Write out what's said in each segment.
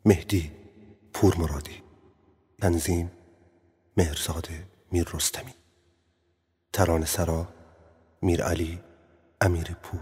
مهدی پورمرادی. تنظیم مهرزاد میر رستمی. ترانه سرا میر علی امیر پور.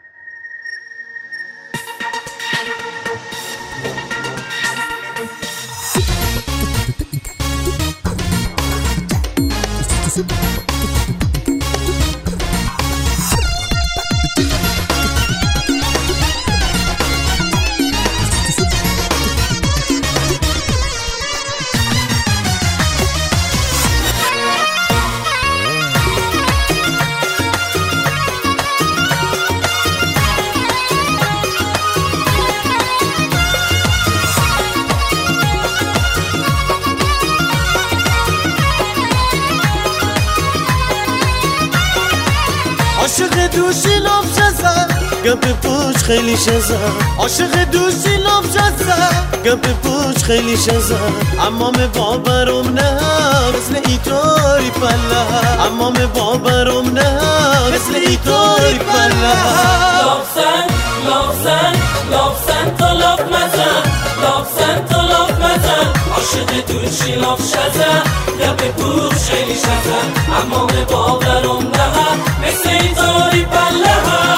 عاشق دوشی لاف زد گپ پوچ خیلی شزد. عاشق دوشی لاف زد گپ پوچ خیلی شزد. امام بابرم نه مثل ایتاری پله. امام بابرم نه مثل ایتاری پله. لاف زن تا لاف مزن. لاف زن تا لاف مزن. عاشق دوشی لاف زد گپ پوچ خیلی شزد. امام بابرم نه مثل ایتاری پله.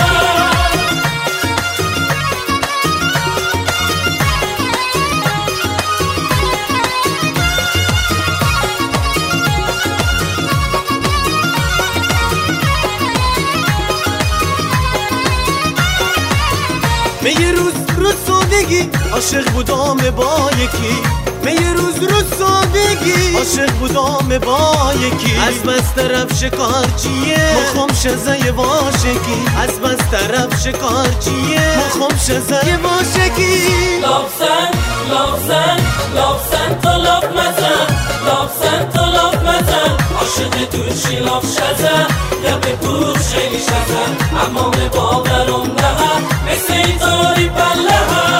من یه روز سادگی عاشق بودم با یکی. من یه روز سادگی عاشق بودم با یکی. از بس طرف شکارچیه مخم شزه واشکی. از بس طرف شکارچیه مخم شزه واشکی. لاف زن تا لاف مزن. لاف زن تا لاف مزن. عاشق دوشی لاف شزن گپ پوچ خیلی شزن. امام بابرم نه مثل ایتاری پله.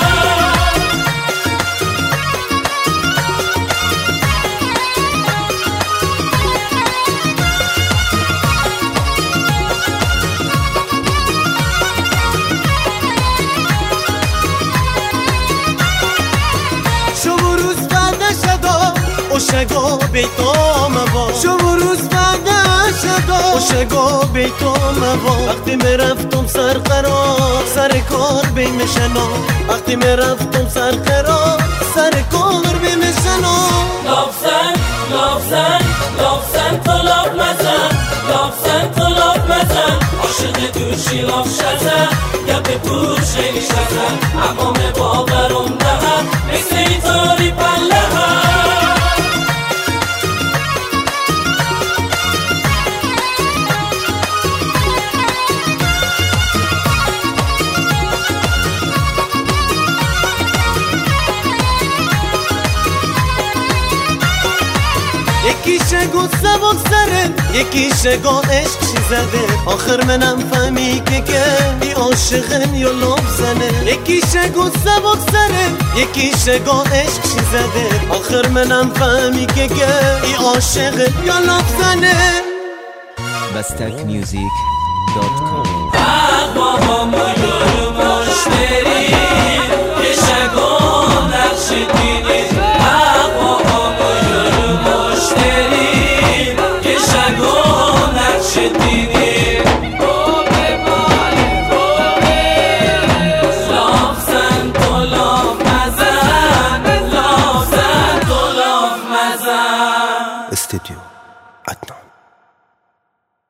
اوشگو بیتام با شو روز بعد شد. اوشگو بیتام با وقتی میرفتم سر کار بیمشنا. وقتی میرفتم سر کار بیمشنا. لاف زن تا لاف مزن. لاف زن تا لاف مزن. عاشق دوشی لاف شزن گپ پوچ خیلی شزن. امام بابرم نه مثل ایتاری پله. یکیشه گو سبک سره یکیشه گو عشق چی زده. آخر منم فهمی که ای عاشقم یا لاف زنه. یکیشه گو سبک سره یکیشه گو عشق چی زده. آخر منم فهمی که ای عاشقم یا لاف زنه. bastakmusic.com. بابا ما یارو مشتری که شگو نقش دینی. بابا ما یارو مشتری که شگو نقش دینی. لاف زن تو لاف مزن. لاف زن تو لاف مزن. استودیو عدنان.